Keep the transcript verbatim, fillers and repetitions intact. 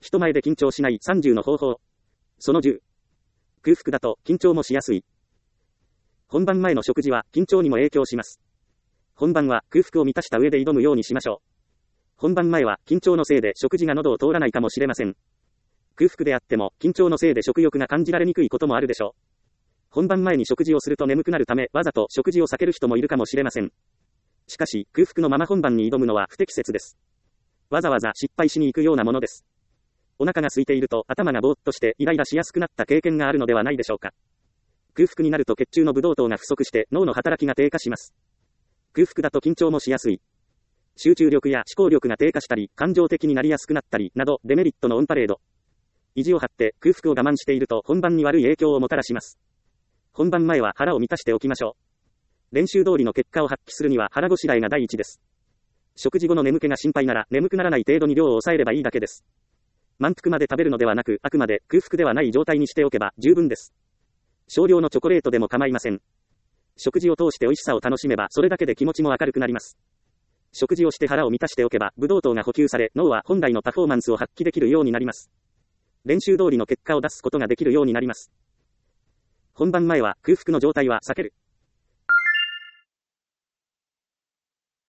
人前で緊張しないさんじゅうの方法。そのじゅう。空腹だと緊張もしやすい。本番前の食事は緊張にも影響します。本番は空腹を満たした上で挑むようにしましょう。本番前は緊張のせいで食事が喉を通らないかもしれません。空腹であっても緊張のせいで食欲が感じられにくいこともあるでしょう。本番前に食事をすると眠くなるためわざと食事を避ける人もいるかもしれません。しかし空腹のまま本番に挑むのは不適切です。わざわざ失敗しに行くようなものです。お腹が空いていると頭がぼーっとしてイライラしやすくなった経験があるのではないでしょうか。空腹になると血中のブドウ糖が不足して脳の働きが低下します。空腹だと緊張もしやすい。集中力や思考力が低下したり、感情的になりやすくなったり、などデメリットのオンパレード。意地を張って空腹を我慢していると本番に悪い影響をもたらします。本番前は腹を満たしておきましょう。練習通りの結果を発揮するには腹ごしらえが第一です。食事後の眠気が心配なら眠くならない程度に量を抑えればいいだけです。満腹まで食べるのではなく、あくまで空腹ではない状態にしておけば十分です。少量のチョコレートでも構いません。食事を通して美味しさを楽しめばそれだけで気持ちも明るくなります。食事をして腹を満たしておけばブドウ糖が補給され脳は本来のパフォーマンスを発揮できるようになります。練習通りの結果を出すことができるようになります。本番前は空腹の状態は避ける。